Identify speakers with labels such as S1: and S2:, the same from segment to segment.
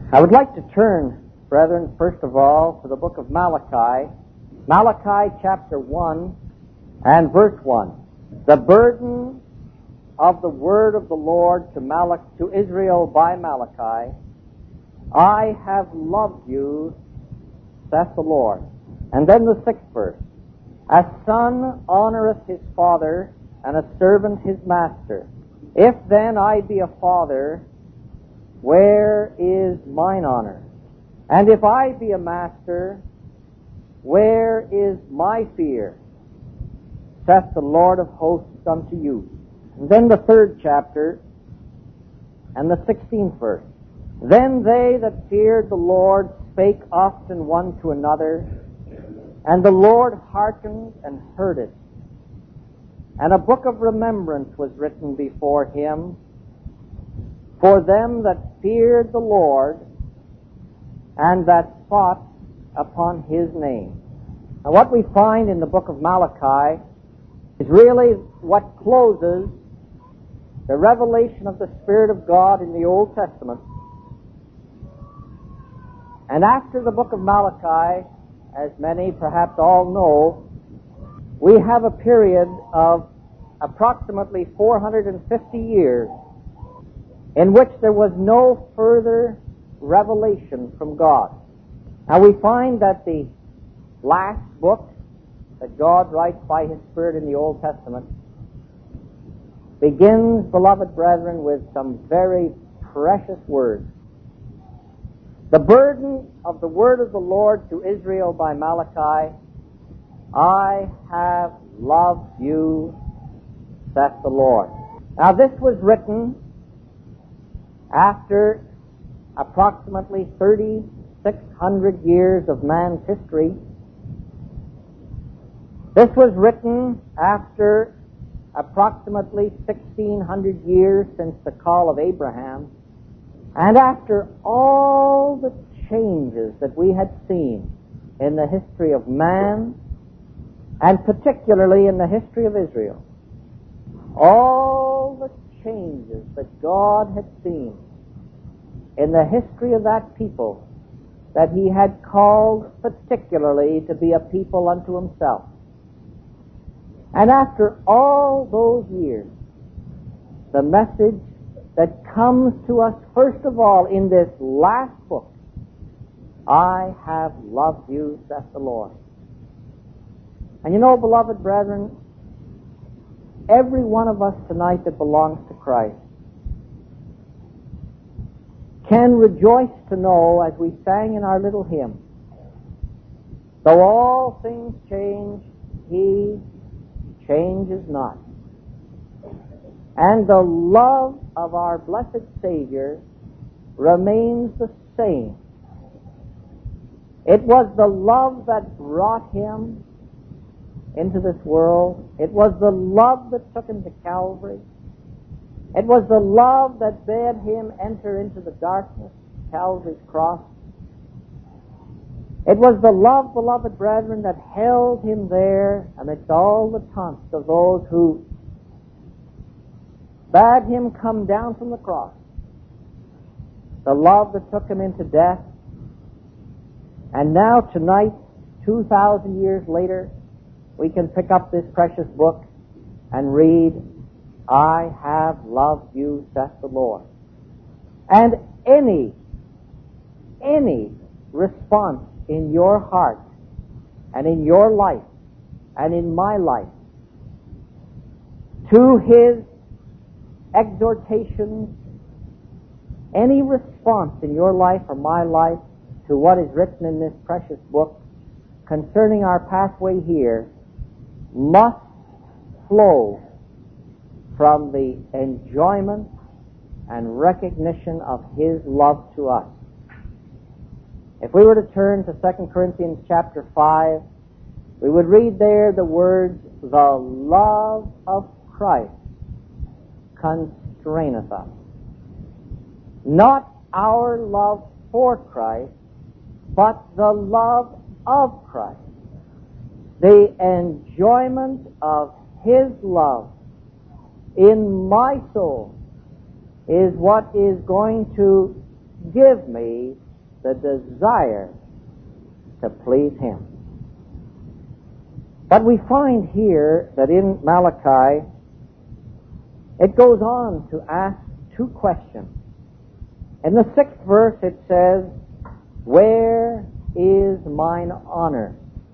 S1: I would like to turn, brethren, first of all, to the book of Malachi. Malachi chapter 1 and verse 1. The burden of the word of the Lord to Israel by Malachi. I have loved you, saith the Lord. And then the 6th verse. A son honoreth his father, and a servant his master. If then I be a father, where is mine honor? And if I be a master, where is my fear? Saith the Lord of hosts unto you. And then the 3rd chapter and the 16th verse. Then they that feared the Lord spake often one to another, and the Lord hearkened and heard it. And a book of remembrance was written before him for them that feared the Lord and that thought upon his name. Now what we find in the book of Malachi is really what closes the revelation of the Spirit of God in the Old Testament. And after the book of Malachi, as many perhaps all know, we have a period of approximately 450 years in which there was no further revelation from God. Now we find that the last book that God writes by His Spirit in the Old Testament begins, beloved brethren, with some very precious words. The burden of the word of the Lord to Israel by Malachi, I have loved you, saith the Lord. Now this was written after approximately 3,600 years of man's history. This was written after approximately 1,600 years since the call of Abraham, and after all the changes that we had seen in the history of man, and particularly in the history of Israel. All the changes that God had seen in the history of that people that He had called particularly to be a people unto Himself. And after all those years, the message that comes to us first of all in this last book, I have loved you, saith the Lord. And you know, beloved brethren, every one of us tonight that belongs to Christ can rejoice to know, as we sang in our little hymn, though all things change, He changes not. And the love of our blessed Savior remains the same. It was the love that brought Him into this world. It was the love that took Him to Calvary. It was the love that bade Him enter into the darkness of Calvary's cross. It was the love, beloved brethren, that held Him there amidst all the taunts of those who bade Him come down from the cross. The love that took Him into death. And now, tonight, 2,000 years later, we can pick up this precious book and read, I have loved you, saith the Lord. And any response in your heart and in your life and in my life to His exhortations, any response in your life or my life to what is written in this precious book concerning our pathway here must flow from the enjoyment and recognition of His love to us. If we were to turn to 2 Corinthians chapter 5, we would read there the words, the love of Christ constraineth us. Not our love for Christ, but the love of Christ. The enjoyment of His love in my soul is what is going to give me the desire to please Him. But we find here that in Malachi, it goes on to ask two questions. In the 6th verse it says, "Where is mine honor?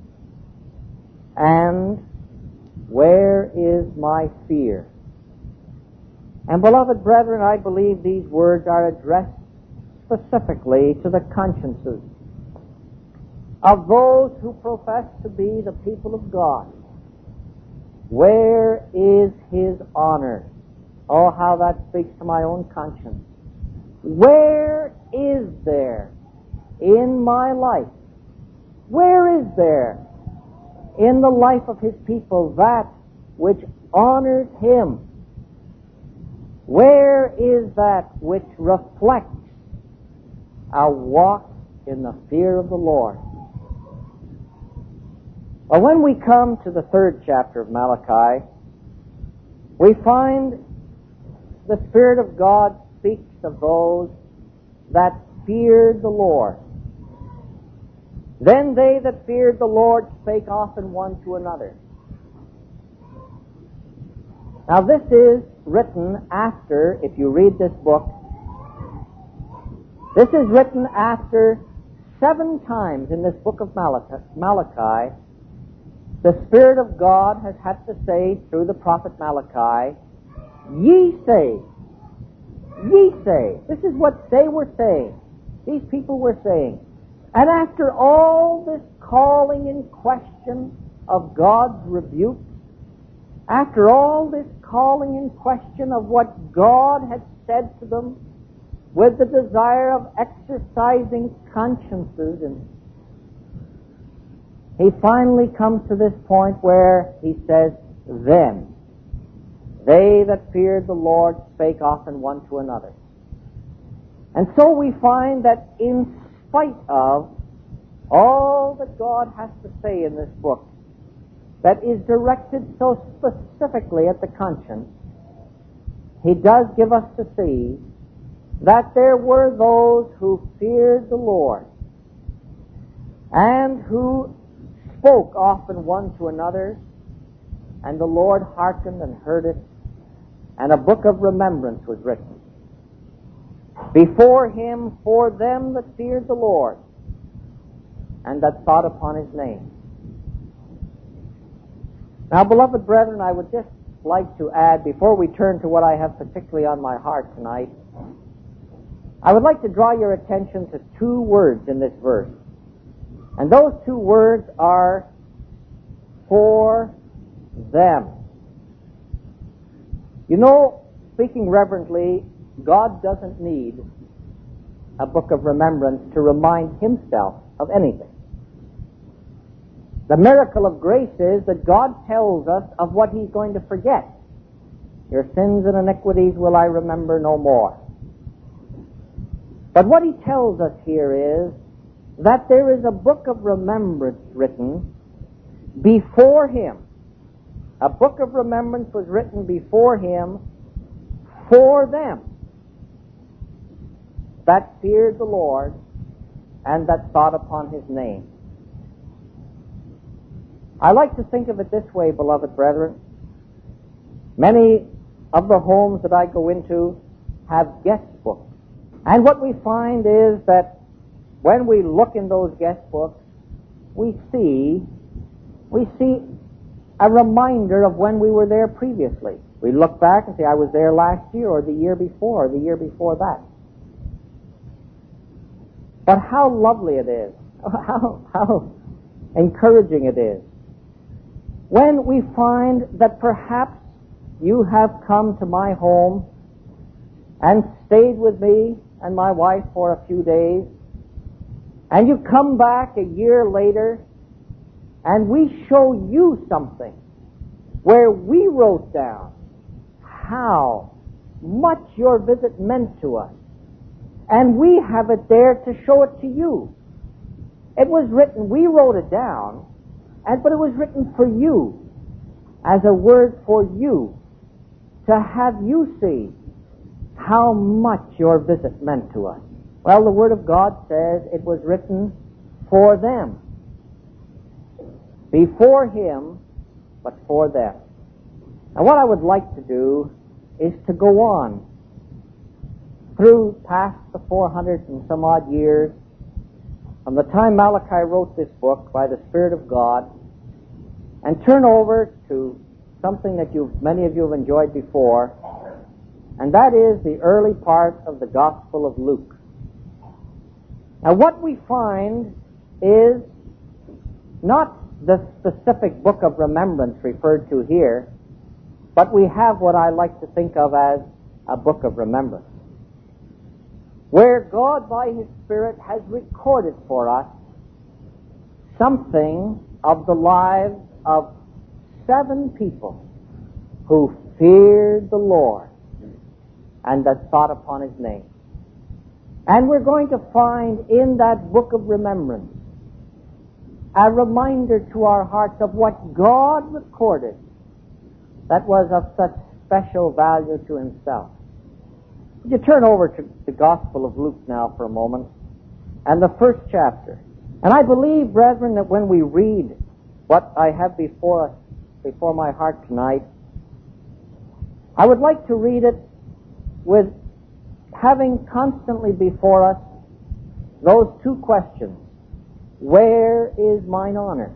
S1: And where is my fear?" And beloved brethren, I believe these words are addressed specifically to the consciences of those who profess to be the people of God. Where is His honor? Oh, how that speaks to my own conscience. Where is there in my life? Where is there in the life of His people that which honors Him? Where is that which reflects a walk in the fear of the Lord? Well, when we come to the 3rd chapter of Malachi, we find the Spirit of God speaks of those that feared the Lord. Then they that feared the Lord spake often one to another. Now this is written after, if you read this book, this is written after 7 times in this book of Malachi, the Spirit of God has had to say through the prophet Malachi, "Ye say, ye say." This is what they were saying. These people were saying. And after all this calling in question of God's rebuke, after all this calling in question of what God had said to them, with the desire of exercising consciences, and He finally comes to this point where He says, "Then they that feared the Lord spake often one to another." And so we find that in spite of all that God has to say in this book that is directed so specifically at the conscience, He does give us to see that there were those who feared the Lord and who spoke often one to another, and the Lord hearkened and heard it, and a book of remembrance was written before Him for them that feared the Lord and that thought upon His name. Now, beloved brethren, I would just like to add, before we turn to what I have particularly on my heart tonight, I would like to draw your attention to 2 words in this verse. And those 2 words are "for them." You know, speaking reverently, God doesn't need a book of remembrance to remind Himself of anything. The miracle of grace is that God tells us of what He's going to forget. "Your sins and iniquities will I remember no more." But what He tells us here is that there is a book of remembrance written before Him. A book of remembrance was written before Him for them that feared the Lord and that thought upon His name. I like to think of it this way, beloved brethren. Many of the homes that I go into have guest books. And what we find is that when we look in those guest books, we see a reminder of when we were there previously. We look back and say, "I was there last year, or the year before, or the year before that." But how lovely it is, how encouraging it is, when we find that perhaps you have come to my home and stayed with me and my wife for a few days, and you come back a year later and we show you something where we wrote down how much your visit meant to us, and we have it there to show it to you. It was written, we wrote it down, but it was written for you, as a word for you, to have you see how much your visit meant to us. Well, the Word of God says it was written for them. Before him, but for them. Now what I would like to do is to go on through past the 400 and some odd years from the time Malachi wrote this book by the Spirit of God, and turn over to something that many of you have enjoyed before, and that is the early part of the Gospel of Luke. Now what we find is not the specific book of remembrance referred to here, but we have what I like to think of as a book of remembrance, where God by His Spirit has recorded for us something of the lives of 7 people who feared the Lord and that thought upon His name. And we're going to find in that book of remembrance a reminder to our hearts of what God recorded that was of such special value to Himself. Would you turn over to the Gospel of Luke now for a moment, and the first chapter. And I believe, brethren, that when we read what I have before us, before my heart tonight, I would like to read it with having constantly before us those 2 questions. Where is mine honor?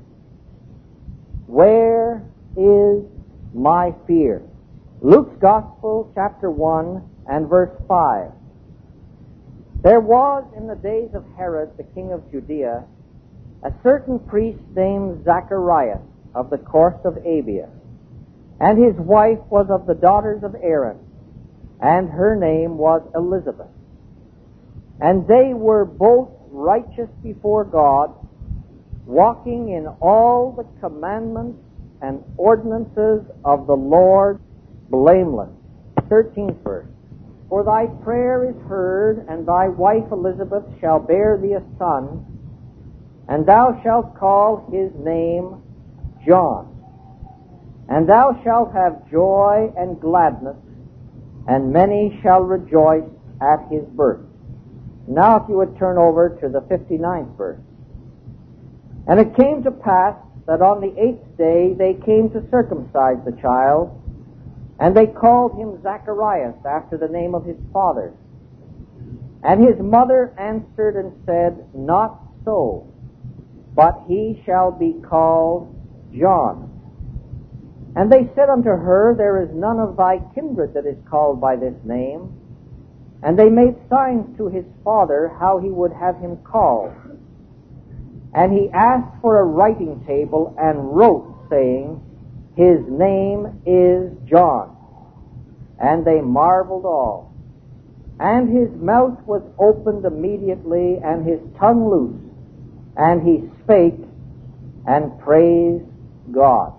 S1: Where is my fear? Luke's Gospel, chapter 1 and verse 5. There was in the days of Herod, the king of Judea, a certain priest named Zacharias of the course of Abia, and his wife was of the daughters of Aaron, and her name was Elizabeth. And they were both righteous before God, walking in all the commandments and ordinances of the Lord, blameless. 13th verse. For thy prayer is heard, and thy wife Elizabeth shall bear thee a son, and thou shalt call his name John. And thou shalt have joy and gladness, and many shall rejoice at his birth. Now if you would turn over to the 59th verse. And it came to pass that on the 8th day they came to circumcise the child, and they called him Zacharias, after the name of his father. And his mother answered and said, Not so, but he shall be called John. And they said unto her, There is none of thy kindred that is called by this name. And they made signs to his father how he would have him called. And he asked for a writing table and wrote, saying, His name is John. And they marveled all. And his mouth was opened immediately, and his tongue loosed, and he spake and praised God.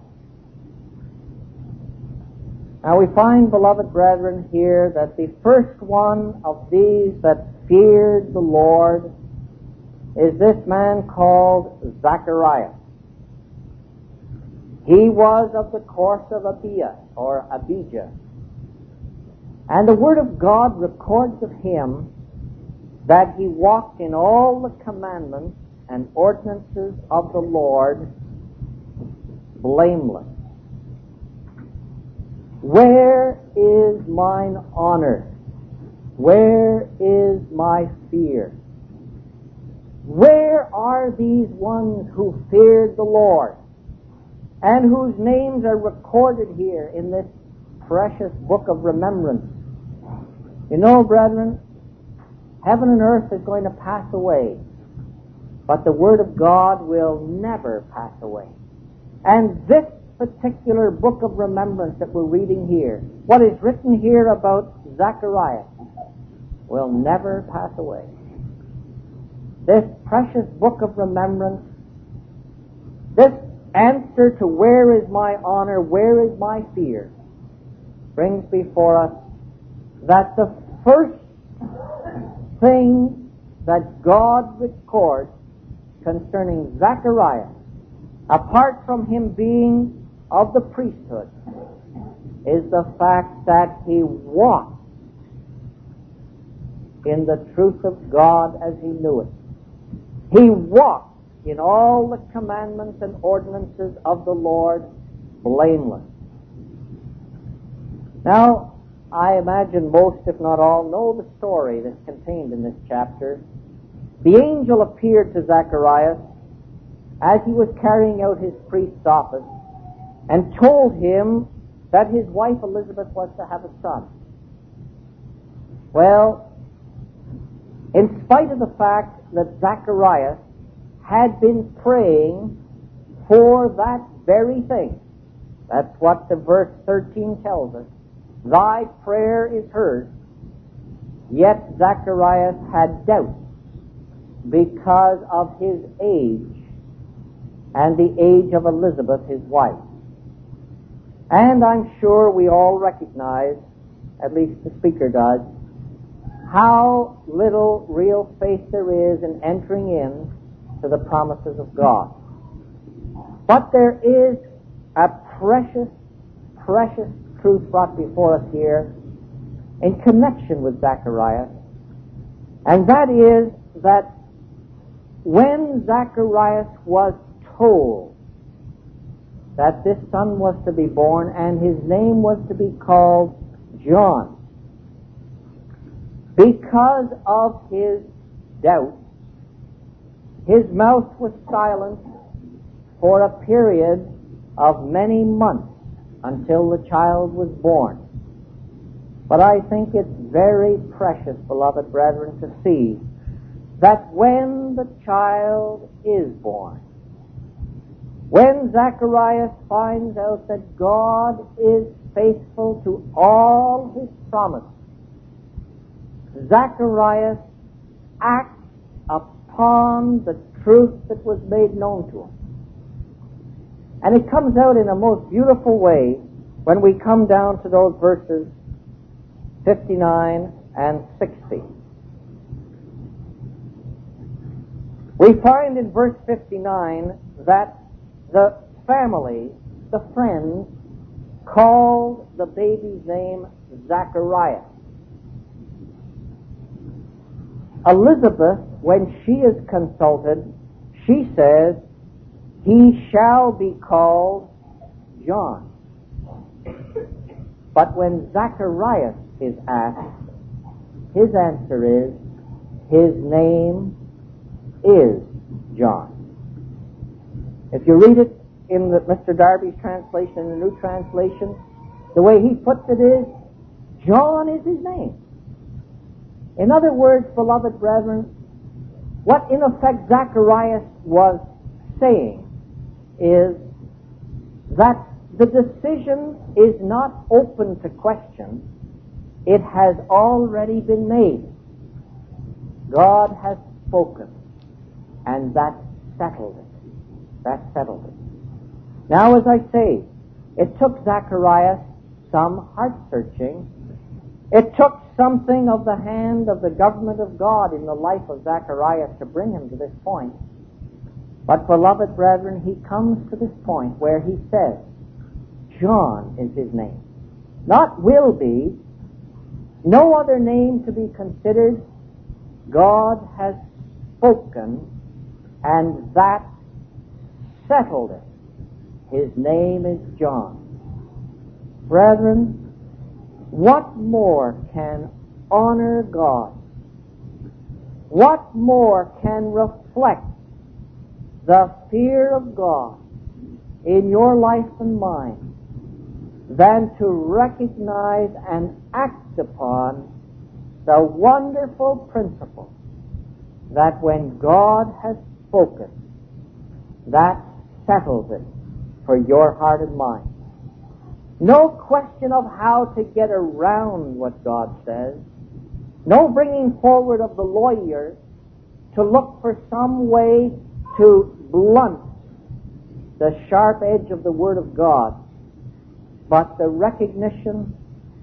S1: Now we find, beloved brethren, here that the first one of these that feared the Lord is this man called Zacharias. He was of the course of Abia, or Abijah. And the Word of God records of him that he walked in all the commandments and ordinances of the Lord blameless. Where is mine honor? Where is my fear? Where are these ones who feared the Lord and whose names are recorded here in this precious book of remembrance? You know, brethren, heaven and earth is going to pass away, but the Word of God will never pass away. And this particular book of remembrance that we're reading here, what is written here about Zacharias, will never pass away. This precious book of remembrance, this answer to where is my honor, where is my fear, brings before us that the first thing that God records concerning Zacharias, apart from him being of the priesthood, is the fact that he walked in the truth of God as he knew it. He walked in all the commandments and ordinances of the Lord blameless. Now, I imagine most, if not all, know the story that's contained in this chapter. The angel appeared to Zacharias as he was carrying out his priest's office and told him that his wife Elizabeth was to have a son. Well, in spite of the fact that Zacharias had been praying for that very thing, that's what the verse 13 tells us, thy prayer is heard, yet Zacharias had doubts because of his age and the age of Elizabeth, his wife. And I'm sure we all recognize, at least the speaker does, how little real faith there is in entering in to the promises of God. But there is a precious, precious truth brought before us here in connection with Zacharias, and that is that when Zacharias was told that this son was to be born and his name was to be called John, because of his doubt, his mouth was silent for a period of many months until the child was born. But I think it's very precious, beloved brethren, to see that when the child is born, when Zacharias finds out that God is faithful to all his promises, Zacharias acts upon the truth that was made known to him. And it comes out in a most beautiful way when we come down to those verses 59 and 60. We find in verse 59 that the family, the friends, called the baby's name Zachariah. Elizabeth, when she is consulted, she says, he shall be called John. But when Zacharias is asked, his answer is, his name is John. If you read it in Mr. Darby's translation, in the New Translation, the way he puts it is, John is his name. In other words, beloved brethren, what in effect Zacharias was saying is that the decision is not open to question. It has already been made. God has spoken, and that settled it. That settled it. Now, as I say, it took Zacharias some heart-searching. It took something of the hand of the government of God in the life of Zacharias to bring him to this point. But, beloved brethren, he comes to this point where he says, John is his name. Not will be, no other name to be considered. God has spoken, and that settled it. His name is John. Brethren, what more can honor God? What more can reflect the fear of God in your life and mine than to recognize and act upon the wonderful principle that when God has spoken, that settles it for your heart and mind. No question of how to get around what God says. No bringing forward of the lawyers to look for some way to blunt the sharp edge of the Word of God, but the recognition,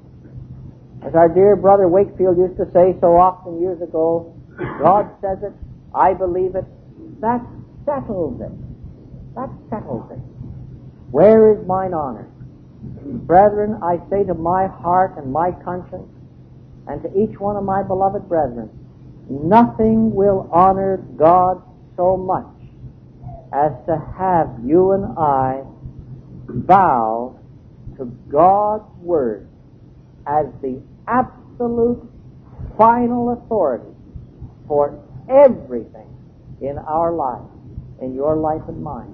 S1: as our dear brother Wakefield used to say so often years ago, God says it, I believe it, that settles it. That settles it. Where is mine honor? Brethren, I say to my heart and my conscience, and to each one of my beloved brethren, nothing will honor God so much as to have you and I bow to God's Word as the absolute final authority for everything in our life, in your life and mine.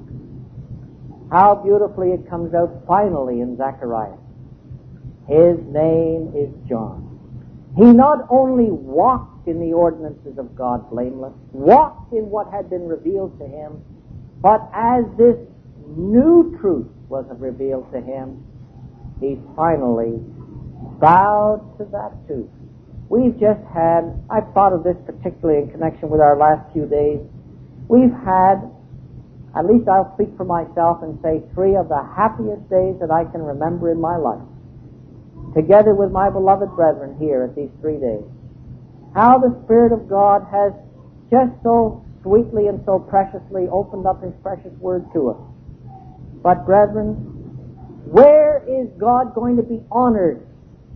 S1: How beautifully it comes out finally in Zechariah. His name is John. He not only walked in the ordinances of God blameless, walked in what had been revealed to him, but as this new truth was revealed to him, he finally bowed to that too. We've just had, I've thought of this particularly in connection with our last few days, we've had, at least I'll speak for myself and say, 3 of the happiest days that I can remember in my life, together with my beloved brethren here at these 3 days. How the Spirit of God has just so sweetly and so preciously opened up His precious Word to us. But brethren, where is God going to be honored?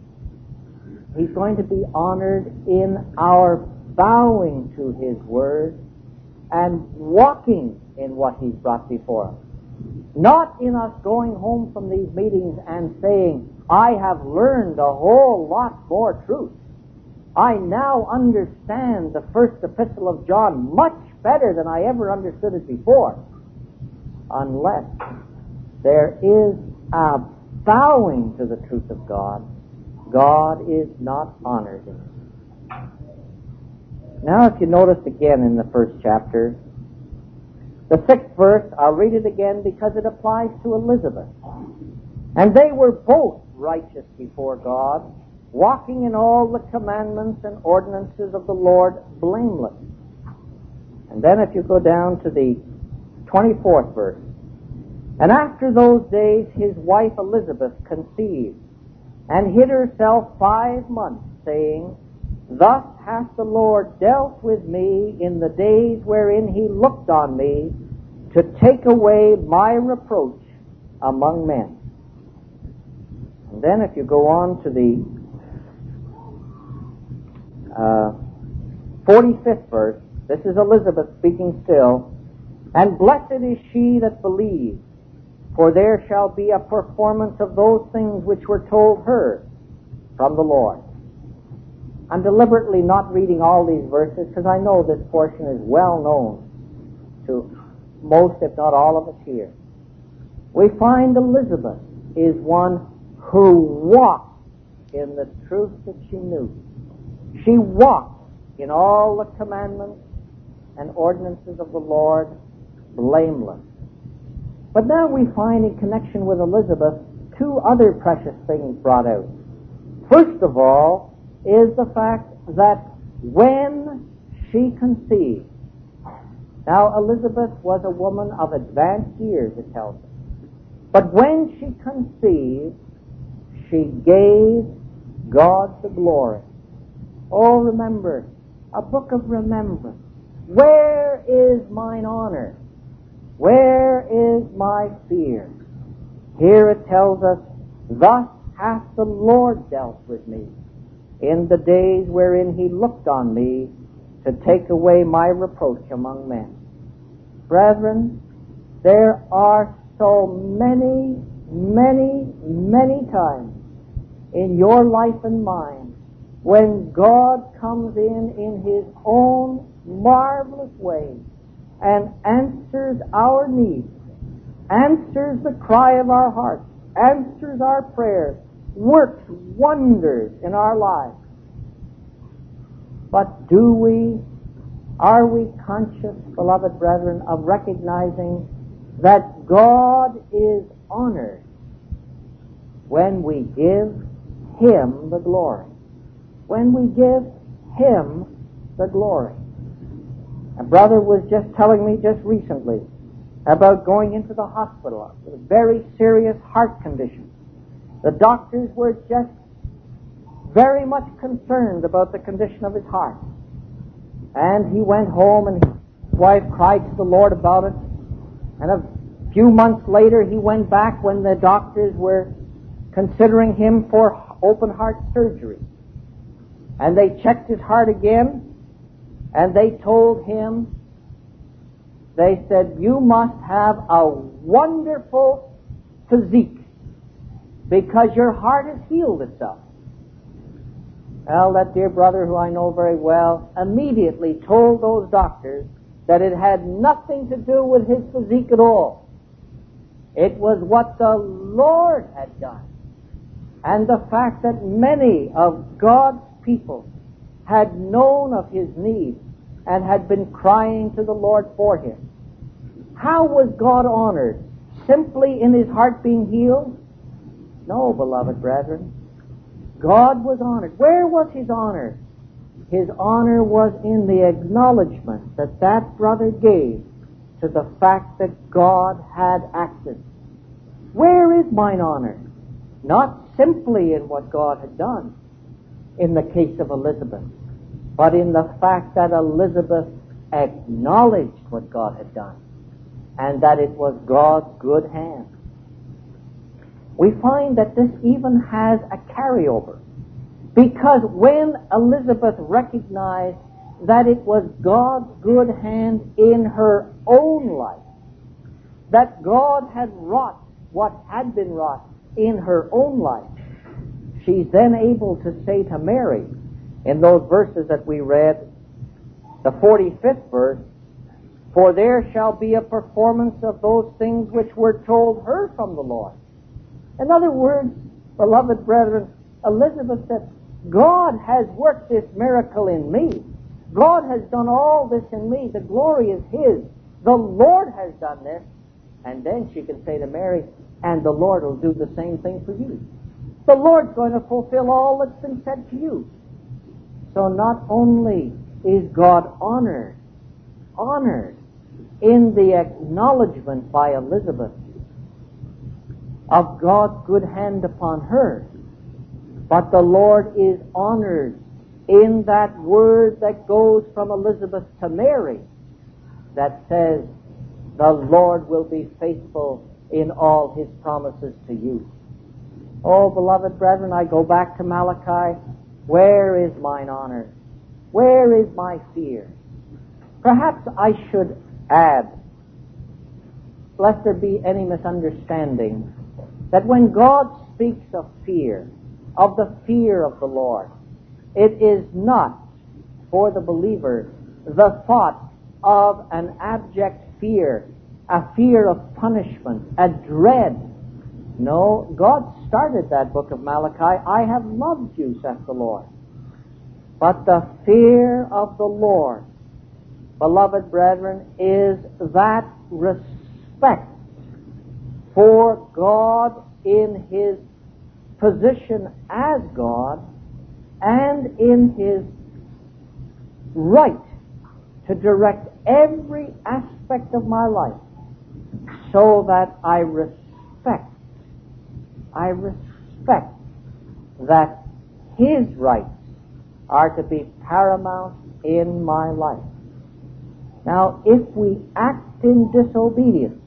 S1: He's going to be honored in our bowing to His Word and walking in what He's brought before us. Not in us going home from these meetings and saying, I have learned a whole lot more truth. I now understand the first epistle of John much better than I ever understood it before. Unless there is a bowing to the truth of God, God is not honored in it. Now if you notice again in the first chapter, the 6th verse, I'll read it again because it applies to Elizabeth. And they were both righteous before God, walking in all the commandments and ordinances of the Lord blameless. And then if you go down to the 24th verse, and after those days his wife Elizabeth conceived, and hid herself 5 months, saying, Thus hath the Lord dealt with me in the days wherein he looked on me, to take away my reproach among men. And then if you go on to the 45th verse, this is Elizabeth speaking still, And blessed is she that believes, for there shall be a performance of those things which were told her from the Lord. I'm deliberately not reading all these verses because I know this portion is well known to most, if not all of us here. We find Elizabeth is one who walked in the truth that she knew. She walked in all the commandments and ordinances of the Lord blameless. But now we find in connection with Elizabeth 2 other precious things brought out. First of all is the fact that when she conceived, now Elizabeth was a woman of advanced years, it tells us, but when she conceived, she gave God the glory. Oh, remember, a book of remembrance. Where is mine honor? Where is my fear? Here it tells us, Thus hath the Lord dealt with me in the days wherein he looked on me to take away my reproach among men. Brethren, there are so many, many, many times in your life and mine when God comes in his own marvelous way and answers our needs, answers the cry of our hearts, answers our prayers, works wonders in our lives. But are we conscious, beloved brethren, of recognizing that God is honored when we give him the glory? When we give him the glory. A brother was just telling me just recently about going into the hospital with a very serious heart condition. The doctors were just very much concerned about the condition of his heart. And he went home and his wife cried to the Lord about it. And a few months later he went back when the doctors were considering him for open heart surgery. And they checked his heart again, and they told him, they said, you must have a wonderful physique because your heart has healed itself. Well, that dear brother, who I know very well, immediately told those doctors that it had nothing to do with his physique at all. It was what the Lord had done. And the fact that many of God's people had known of his need and had been crying to the Lord for him. How was God honored? Simply in his heart being healed? No, beloved brethren. God was honored. Where was his honor? His honor was in the acknowledgement that that brother gave to the fact that God had acted. Where is mine honor? Not simply in what God had done in the case of Elizabeth, but in the fact that Elizabeth acknowledged what God had done and that it was God's good hand. We find that this even has a carryover, because when Elizabeth recognized that it was God's good hand in her own life, that God had wrought what had been wrought in her own life, she's then able to say to Mary, in those verses that we read, the 45th verse, for there shall be a performance of those things which were told her from the Lord. In other words, beloved brethren, Elizabeth said, God has worked this miracle in me. God has done all this in me. The glory is his. The Lord has done this. And then she can say to Mary, and the Lord will do the same thing for you. The Lord's going to fulfill all that's been said to you. So not only is God honored in the acknowledgement by Elizabeth of God's good hand upon her, but the Lord is honored in that word that goes from Elizabeth to Mary that says, the Lord will be faithful in all his promises to you. Oh, beloved brethren, I go back to Malachi. Where is mine honor? Where is my fear? Perhaps I should add, lest there be any misunderstanding, that when God speaks of fear, of the fear of the Lord, it is not for the believer the thought of an abject fear, a fear of punishment, a dread. No, God started that book of Malachi, I have loved you, saith the Lord. But the fear of the Lord, beloved brethren, is that respect for God in his position as God and in his right to direct every aspect of my life, so that I respect that his rights are to be paramount in my life. Now, if we act in disobedience,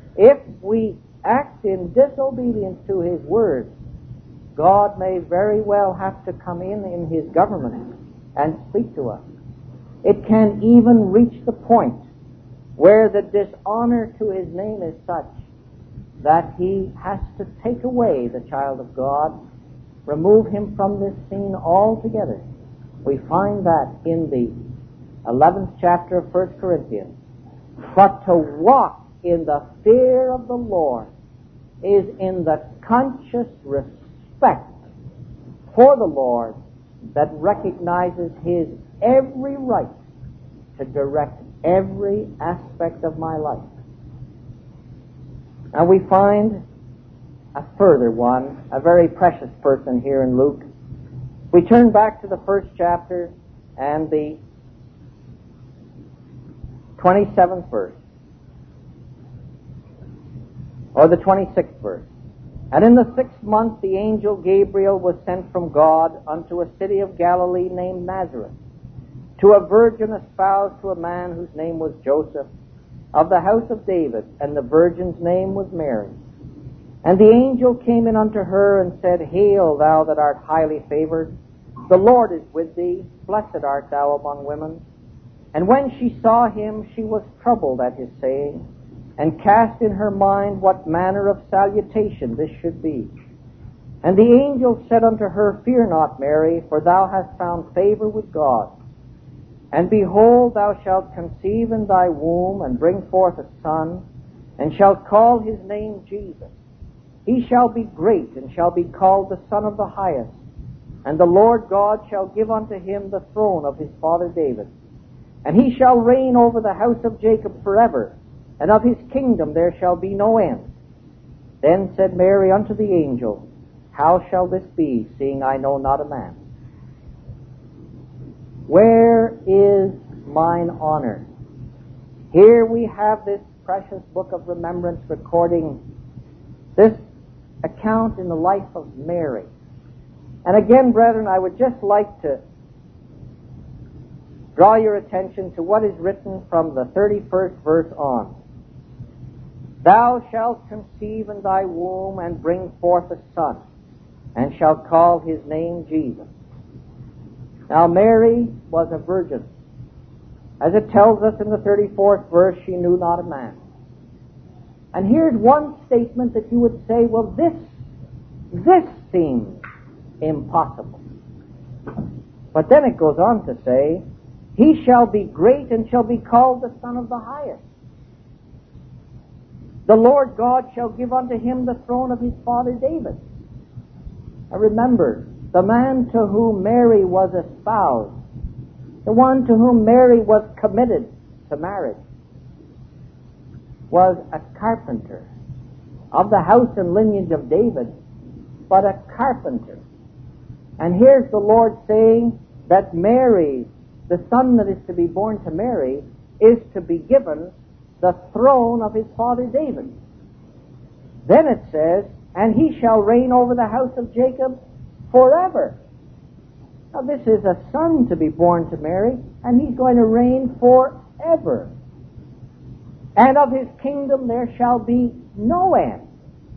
S1: to his word, God may very well have to come in his government and speak to us. It can even reach the point where the dishonor to his name is such that he has to take away the child of God, remove him from this scene altogether. We find that in the 11th chapter of 1 Corinthians. But to walk in the fear of the Lord is in the conscious respect for the Lord that recognizes his every right to direct every aspect of my life. Now we find a further one, a very precious person here in Luke. We turn back to the first chapter and the 27th verse, or the 26th verse. And in the 6th month the angel Gabriel was sent from God unto a city of Galilee named Nazareth, to a virgin espoused to a man whose name was Joseph, of the house of David, and the virgin's name was Mary. And the angel came in unto her and said, Hail, thou that art highly favored, The Lord is with thee. Blessed art thou among women. And when she saw him, she was troubled at his saying, and cast in her mind what manner of salutation this should be. And the angel said unto her, Fear not, Mary, for thou hast found favor with God. And behold, thou shalt conceive in thy womb, and bring forth a son, and shalt call his name Jesus. He shall be great, and shall be called the Son of the Highest. And the Lord God shall give unto him the throne of his father David. And he shall reign over the house of Jacob forever, and of his kingdom there shall be no end. Then said Mary unto the angel, How shall this be, seeing I know not a man? Where is mine honor? Here we have this precious book of remembrance recording this account in the life of Mary. And again, brethren, I would just like to draw your attention to what is written from the 31st verse on. Thou shalt conceive in thy womb and bring forth a son, and shalt call his name Jesus. Now Mary was a virgin. As it tells us in the 34th verse, she knew not a man. And here's one statement that you would say, well, this seems impossible. But then it goes on to say, He shall be great and shall be called the Son of the Highest. The Lord God shall give unto him the throne of his father David. Now remember, the man to whom Mary was espoused, the one to whom Mary was committed to marriage, was a carpenter of the house and lineage of David, but a carpenter. And here's the Lord saying that Mary, the son that is to be born to Mary, is to be given the throne of his father David. Then it says, and he shall reign over the house of Jacob forever. Now this is a son to be born to Mary, and he's going to reign forever. And of his kingdom there shall be no end.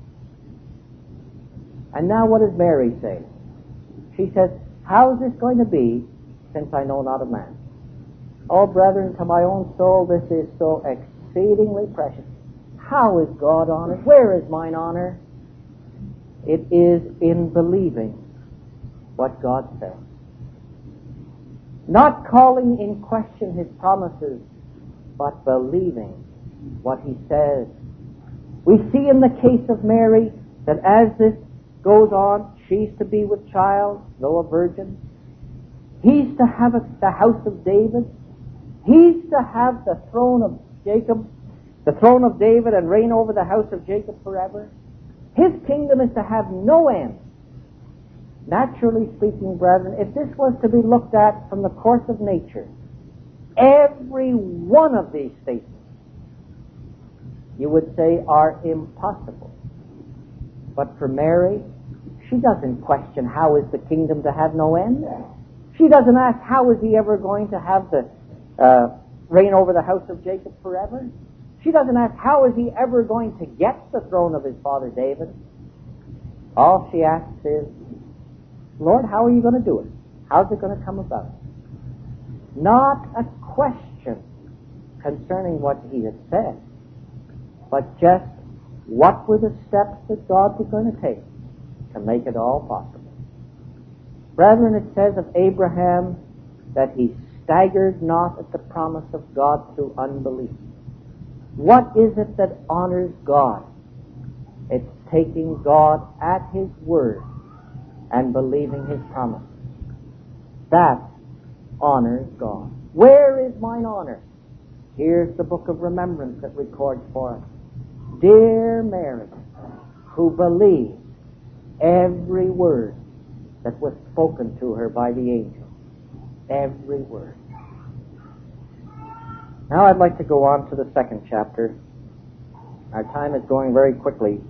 S1: And now what does Mary say? She says, how is this going to be, since I know not a man? Oh, brethren, to my own soul, this is so exceedingly precious. How is God honored? Where is mine honor? It is in believing what God says. Not calling in question his promises, but believing what he says. We see in the case of Mary that as this goes on, she's to be with child, though a virgin. He's to have the house of David. He's to have the throne of Jacob, the throne of David, and reign over the house of Jacob forever. His kingdom is to have no end. Naturally speaking, brethren, if this was to be looked at from the course of nature, every one of these statements, you would say, are impossible. But for Mary, she doesn't question how is the kingdom to have no end. She doesn't ask how is he ever going to have the reign over the house of Jacob forever. She doesn't ask how is he ever going to get the throne of his father David. All she asks is, Lord, how are you going to do it? How's it going to come about? Not a question concerning what he had said, but just what were the steps that God was going to take to make it all possible. Brethren, it says of Abraham that he staggered not at the promise of God through unbelief. What is it that honors God? It's taking God at his word and believing his promises. That honors God. Where is mine honor? Here's the book of remembrance that records for us. Dear Mary, who believed every word that was spoken to her by the angel. Every word. Now I'd like to go on to the second chapter. Our time is going very quickly.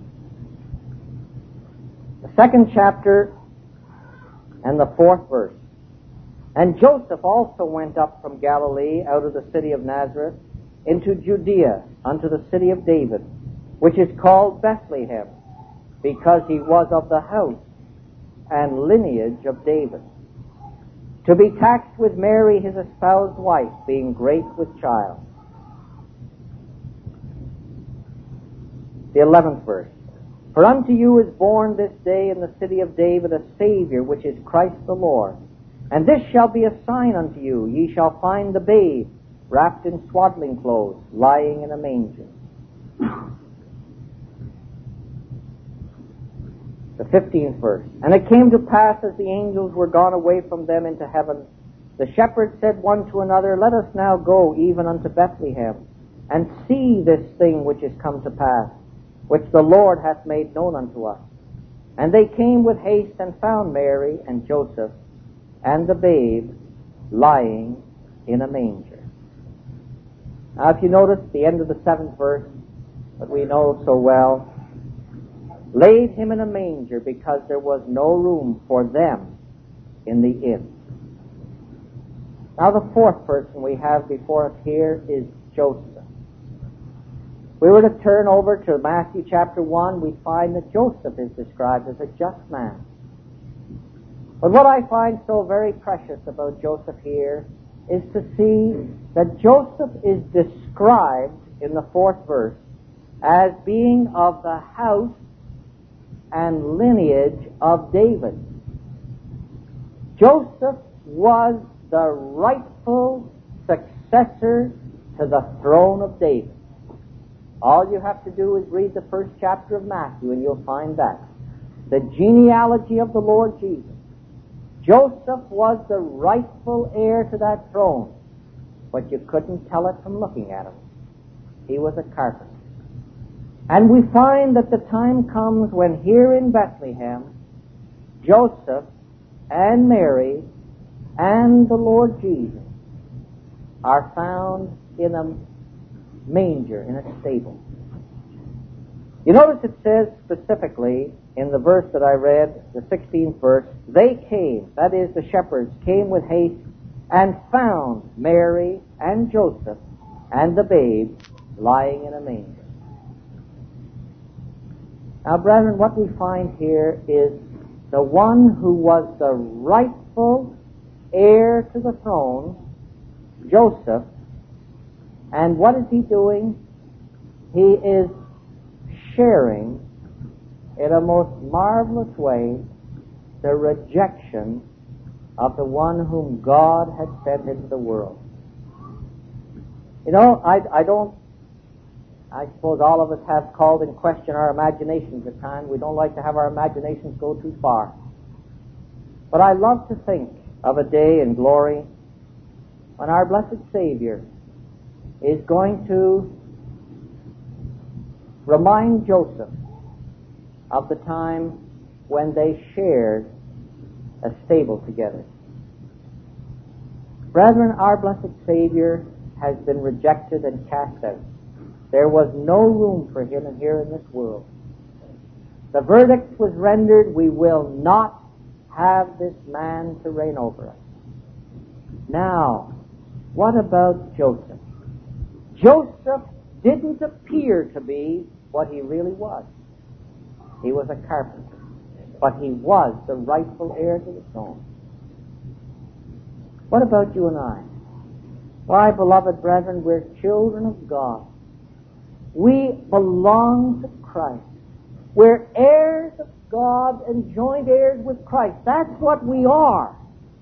S1: The second chapter and the 4th verse. And Joseph also went up from Galilee out of the city of Nazareth into Judea unto the city of David, which is called Bethlehem, because he was of the house and lineage of David. to be taxed with Mary, his espoused wife, being great with child. The 11th verse. For unto you is born this day in the city of David a Savior, which is Christ the Lord. And this shall be a sign unto you. Ye shall find the babe wrapped in swaddling clothes, lying in a manger. The 15th verse. And it came to pass, as the angels were gone away from them into heaven, the shepherds said one to another, Let us now go even unto Bethlehem, and see this thing which is come to pass, which the Lord hath made known unto us. And they came with haste and found Mary and Joseph and the babe lying in a manger. Now, if you notice the end of the 7th verse, that we know so well, laid him in a manger because there was no room for them in the inn. Now, the 4th person we have before us here is Joseph. If we were to turn over to Matthew chapter 1, we find that Joseph is described as a just man. But what I find so very precious about Joseph here is to see that Joseph is described in the 4th verse as being of the house and lineage of David. Joseph was the rightful successor to the throne of David. All you have to do is read the 1st chapter of Matthew and you'll find that. The genealogy of the Lord Jesus. Joseph was the rightful heir to that throne, but you couldn't tell it from looking at him. He was a carpenter. And we find that the time comes when here in Bethlehem, Joseph and Mary and the Lord Jesus are found in a manger, in a stable. You notice it says specifically in the verse that I read, the 16th verse, they came, that is the shepherds, came with haste and found Mary and Joseph and the babe lying in a manger. Now, brethren, what we find here is the one who was the rightful heir to the throne, Joseph, and what is he doing? He is sharing in a most marvelous way the rejection of the one whom God had sent into the world. You know, I suppose all of us have called in question our imaginations at times. We don't like to have our imaginations go too far. But I love to think of a day in glory when our blessed Savior is going to remind Joseph of the time when they shared a stable together. Brethren, our blessed Savior has been rejected and cast out. There was no room for him here in this world. The verdict was rendered, we will not have this man to reign over us. Now, what about Joseph? Joseph didn't appear to be what he really was. He was a carpenter, but he was the rightful heir to the throne. What about you and I? Why, beloved brethren, we're children of God. We belong to Christ. We're heirs of God and joint heirs with Christ. That's what we are.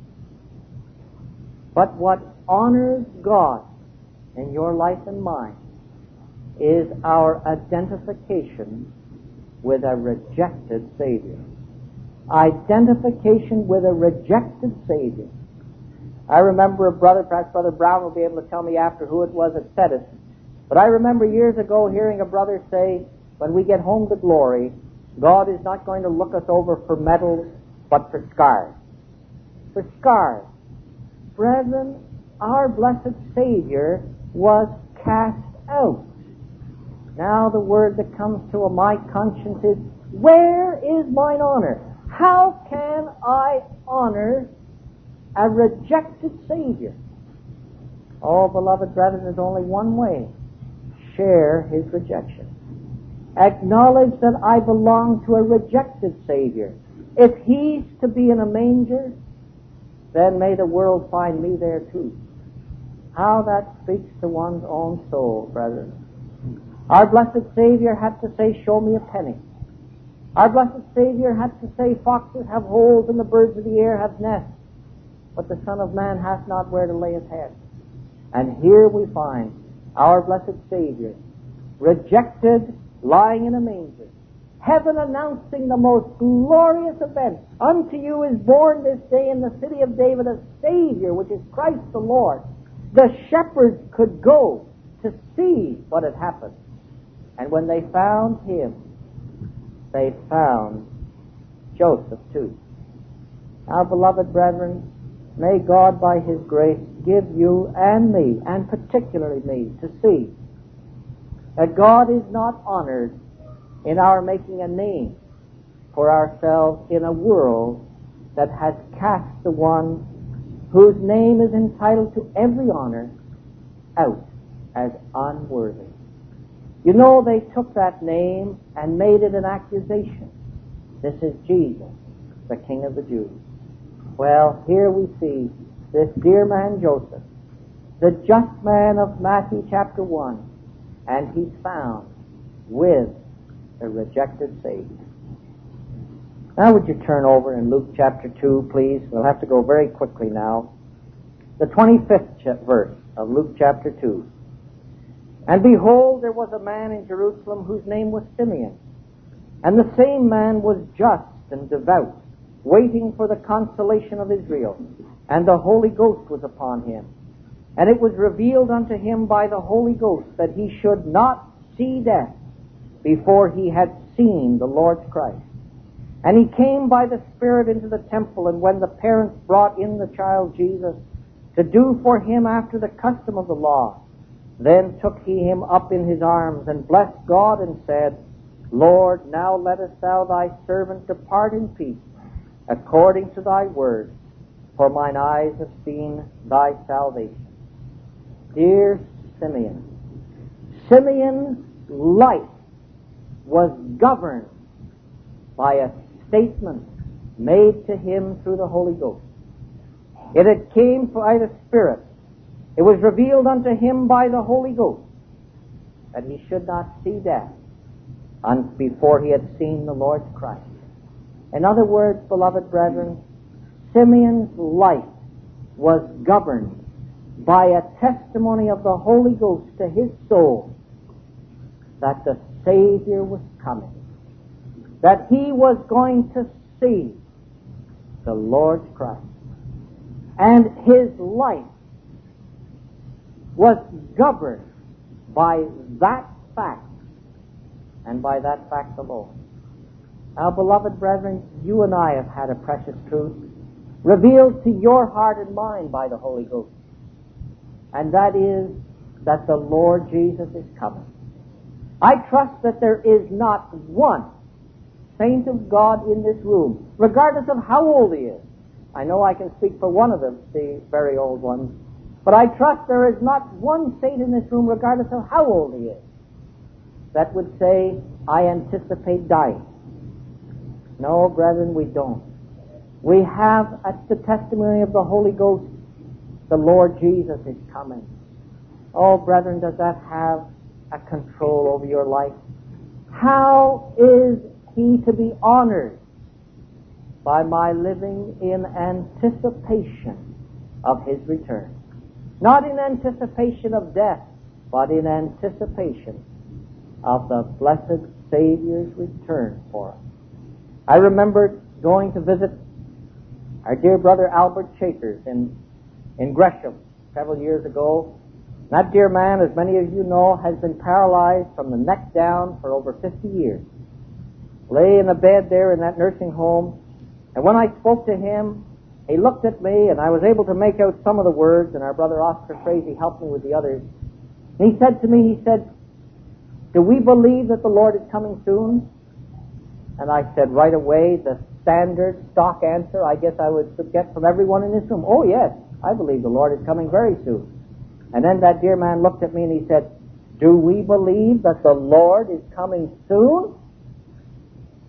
S1: But what honors God in your life and mine is our identification with a rejected Savior. Identification with a rejected Savior. I remember a brother, perhaps Brother Brown will be able to tell me after who it was that said it, but I remember years ago hearing a brother say, when we get home to glory, God is not going to look us over for medals, but for scars. For scars. Brethren, our blessed Savior was cast out. Now the word that comes to my conscience is, where is mine honor? How can I honor a rejected Savior? Oh, beloved brethren, there's only one way. Share his rejection. Acknowledge that I belong to a rejected Savior. If he's to be in a manger, then may the world find me there too. How that speaks to one's own soul, brethren. Our blessed Savior had to say, show me a penny. Our blessed Savior had to say, foxes have holes and the birds of the air have nests, but the Son of Man hath not where to lay his head. And here we find our blessed Savior, rejected, lying in a manger. Heaven announcing the most glorious event. Unto you is born this day in the city of David a Savior, which is Christ the Lord. The shepherds could go to see what had happened. And when they found him, they found Joseph too. Now, beloved brethren, may God by his grace give you and me, and particularly me, to see that God is not honored in our making a name for ourselves in a world that has cast the one whose name is entitled to every honor out as unworthy. You know, they took that name and made it an accusation. This is Jesus, the King of the Jews. Well, here we see this dear man Joseph, the just man of Matthew chapter 1, and he's found with the rejected Savior. Now would you turn over in Luke chapter 2, please? We'll have to go very quickly now. The 25th verse of Luke chapter 2. And behold, there was a man in Jerusalem whose name was Simeon. And the same man was just and devout, waiting for the consolation of Israel. And the Holy Ghost was upon him. And it was revealed unto him by the Holy Ghost that he should not see death before he had seen the Lord's Christ. And he came by the Spirit into the temple, and when the parents brought in the child Jesus to do for him after the custom of the law, then took he him up in his arms, and blessed God, and said, Lord, now lettest thou thy servant depart in peace, according to thy word, for mine eyes have seen thy salvation. Dear Simeon, Simeon's life was governed by a statement made to him through the Holy Ghost. It had came by the Spirit. It was revealed unto him by the Holy Ghost that he should not see death before he had seen the Lord's Christ. In other words, beloved brethren, Simeon's life was governed by a testimony of the Holy Ghost to his soul that the Savior was coming, that he was going to see the Lord's Christ. And his life was governed by that fact, and by that fact alone. Now, beloved brethren, you and I have had a precious truth revealed to your heart and mind by the Holy Ghost, and that is that the Lord Jesus is coming. I trust that there is not one saint of God in this room, regardless of how old he is. I know I can speak for one of them, the very old ones, but I trust there is not one saint in this room, regardless of how old he is, that would say, I anticipate dying. No, brethren, we don't. We have, at the testimony of the Holy Ghost, the Lord Jesus is coming. Oh, brethren, does that have a control over your life? How is he to be honored? By my living in anticipation of his return. Not in anticipation of death, but in anticipation of the blessed Savior's return for us. I remember going to visit our dear brother Albert Chakers in Gresham several years ago. That dear man, as many of you know, has been paralyzed from the neck down for over 50 years. Lay in a bed there in that nursing home, and when I spoke to him, he looked at me, and I was able to make out some of the words, and our brother Oscar Frazee helped me with the others. And he said to me, he said, do we believe that the Lord is coming soon? And I said right away, the standard stock answer I guess I would get from everyone in this room, oh yes, I believe the Lord is coming very soon. And then that dear man looked at me and he said, do we believe that the Lord is coming soon?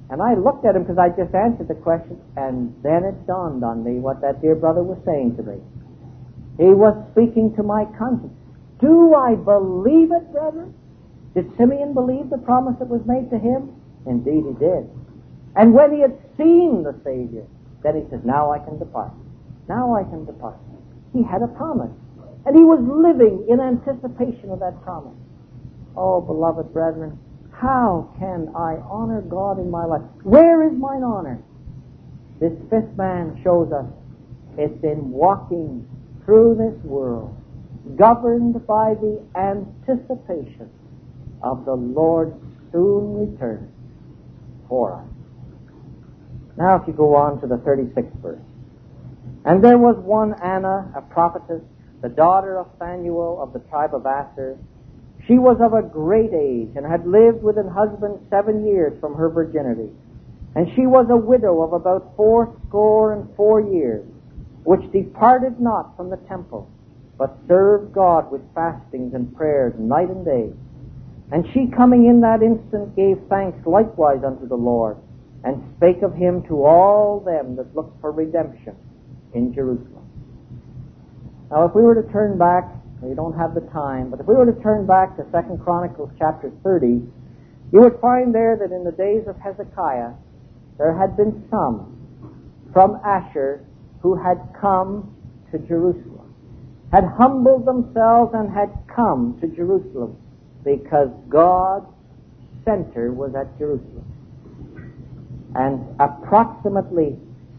S1: And I looked at him because I just answered the question, and then it dawned on me what that dear brother was saying to me. He was speaking to my conscience. Do I believe it, brethren? Did Simeon believe the promise that was made to him? Indeed he did. And when he had seen the Savior, then he said, now I can depart. Now I can depart. He had a promise. And he was living in anticipation of that promise. Oh, beloved brethren, how can I honor God in my life? Where is mine honor? This fifth man shows us it's in walking through this world, governed by the anticipation of the Lord's soon return for us. Now if you go on to the 36th verse. And there was one Anna, a prophetess, the daughter of Phanuel of the tribe of Aser. She was of a great age, and had lived with an husband 7 years from her virginity. And she was a widow of about 84 years, which departed not from the temple, but served God with fastings and prayers night and day. And she, coming in that instant, gave thanks likewise unto the Lord, and spake of him to all them that looked for redemption in Jerusalem. Now, if we were to turn back, we don't have the time, but if we were to turn back to 2 Chronicles chapter 30, you would find there that in the days of Hezekiah, there had been some from Asher who had come to Jerusalem, had humbled themselves and had come to Jerusalem, because God's center was at Jerusalem. And approximately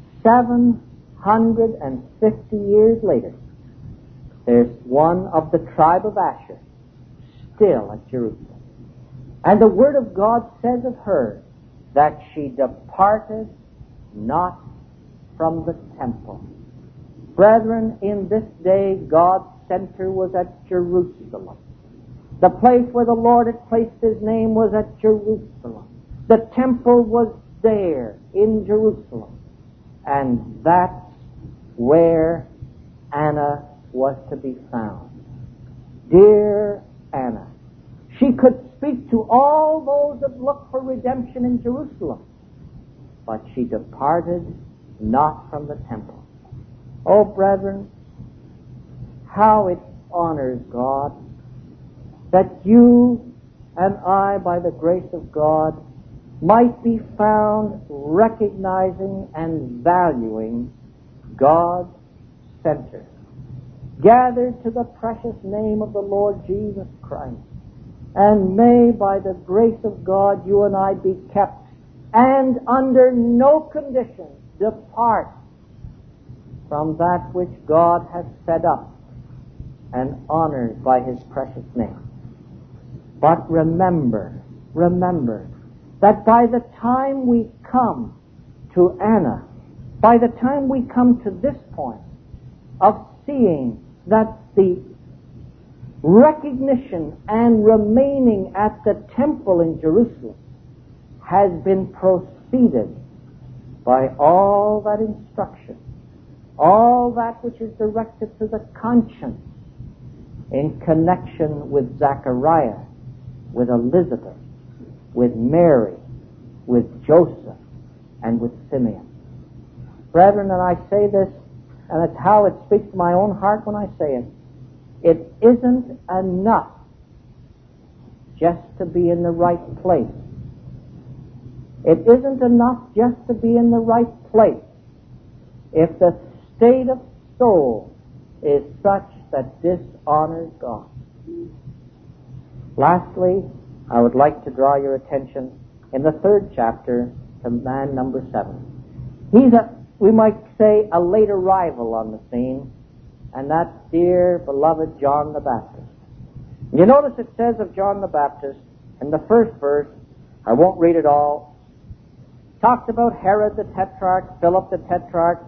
S1: 750 years later, there's one of the tribe of Asher still at Jerusalem. And the Word of God says of her that she departed not from the temple. Brethren, in this day, God's center was at Jerusalem. The place where the Lord had placed His name was at Jerusalem. The temple was there in Jerusalem. And that's where Anna was to be found. Dear Anna. She could speak to all those that look for redemption in Jerusalem, but she departed not from the temple. Oh, brethren, how it honors God that you and I, by the grace of God, might be found recognizing and valuing God's center, gathered to the precious name of the Lord Jesus Christ. And may, by the grace of God, you and I be kept, and under no condition depart from that which God has set up and honored by His precious name. But remember that by the time we come to Anna, by the time we come to this point of seeing that the recognition and remaining at the temple in Jerusalem has been preceded by all that instruction, all that which is directed to the conscience in connection with Zachariah, with Elizabeth, with Mary, with Joseph, and with Simeon. Brethren, and I say this, and it's how it speaks to my own heart when I say it, it isn't enough just to be in the right place. It isn't enough just to be in the right place if the state of soul is such that dishonors God. Lastly, I would like to draw your attention in the 3rd chapter to man number 7. He's we might say, a late arrival on the scene, and that's dear, beloved John the Baptist. You notice it says of John the Baptist in the 1st verse, I won't read it all, talks about Herod the Tetrarch, Philip the Tetrarch,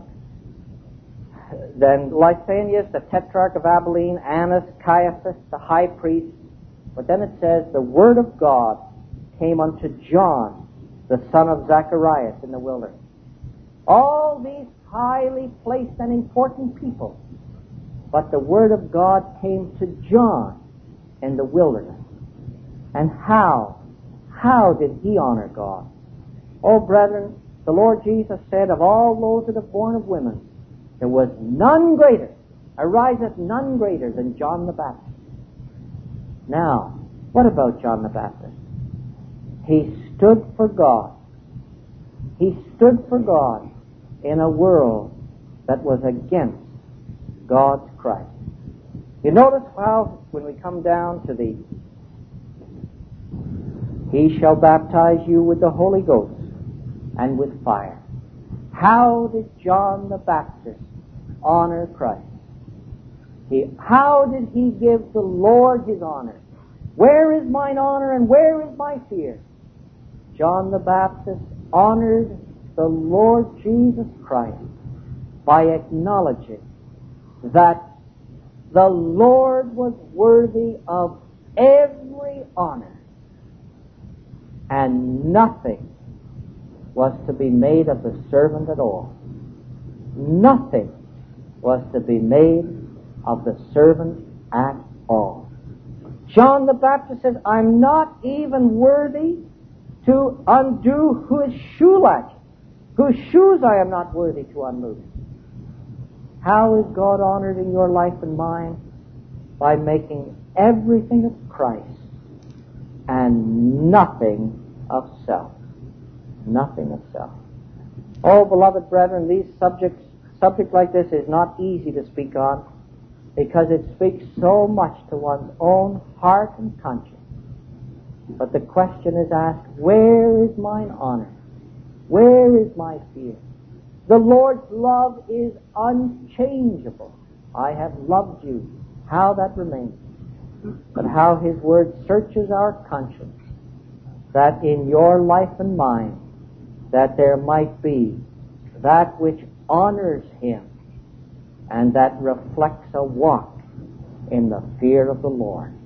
S1: then Lysanias the Tetrarch of Abilene, Annas, Caiaphas the high priest. But then it says, the word of God came unto John, the son of Zacharias, in the wilderness. All these highly placed and important people, but the word of God came to John in the wilderness. And how did he honor God? Oh, brethren, the Lord Jesus said, of all those that are born of women, there was none greater, ariseth none greater than John the Baptist. Now, what about John the Baptist? He stood for God. He stood for God in a world that was against God's Christ. You notice how, when we come down to the He shall baptize you with the Holy Ghost and with fire. How did John the Baptist honor Christ? How did he give the Lord his honor? Where is mine honor and where is my fear? John the Baptist honored the Lord Jesus Christ by acknowledging that the Lord was worthy of every honor, and nothing was to be made of the servant at all. Nothing was to be made of the servant at all. John the Baptist says, I'm not even worthy to undo whose shoe latchet, whose shoes I am not worthy to unloose. How is God honored in your life and mine? By making everything of Christ and nothing of self. Nothing of self. Oh, beloved brethren, these subject like this is not easy to speak on, because it speaks so much to one's own heart and conscience. But the question is asked, where is mine honor? Where is my fear? The Lord's love is unchangeable. I have loved you. How that remains. But how His Word searches our conscience, that in your life and mine, that there might be that which honors Him and that reflects a walk in the fear of the Lord.